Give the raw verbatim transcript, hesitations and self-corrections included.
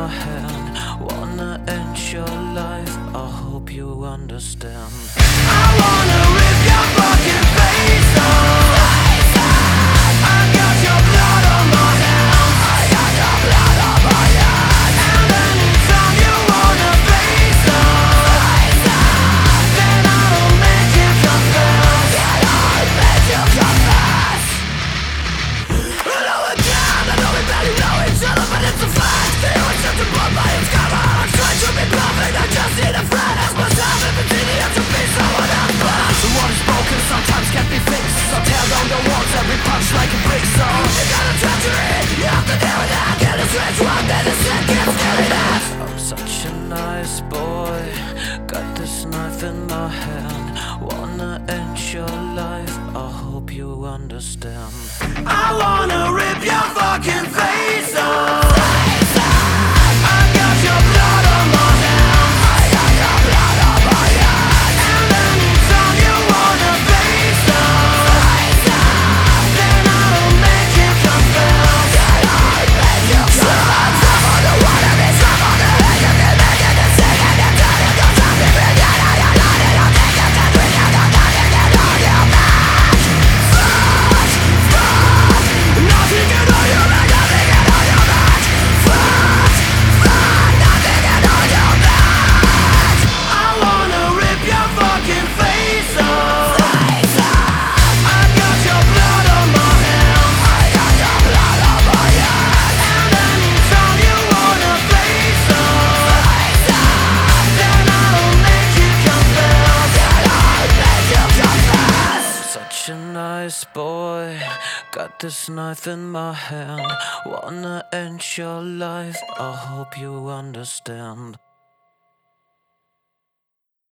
hand, wanna end your life, I hope you understand. I wanna rip your fucking face off. I got your blood on my hands, I got your blood on my hands. And anytime you wanna face off, then I'll make you confess. Then I'll make you confess. I know it's down, I know we barely know each other, but it's a fact. You accept the blood by its cover. I'm trying to be perfect, I just need a friend. Ask myself if it's easy to be someone else, but the one is broken, sometimes can't be fixed. So tear down the walls, every punch like a brick. So you got a treachery, you have to deal with that. Get a switch, one that is sick, keeps killing us. I'm such a nice boy, got this knife in my hand, wanna end your life, I hope you understand. I wanna rip your fucking face off. I got your blood on my hands, I got your blood on my hands. And anytime you wanna face off, then I'll make you confess. Then I'll make you confess. I'm on the water, bitch, I'm on the edge of the bed, and it's sick, and it's done, and don't stop me, bitch. And I got light, and I'll take you to drink, and I'll not get it on your back. Fuck, fuck, nothing can hold you back, nothing can hold you back. Fuck, fuck, nothing can hold you back. I wanna rip your fucking face off. I got your blood on my hands, I got your blood on my hands. And anytime you wanna face off, then I'll make you confess. Then I'll make you confess. Such a nice boy, got this knife in my hand, wanna end your life, I hope you understand.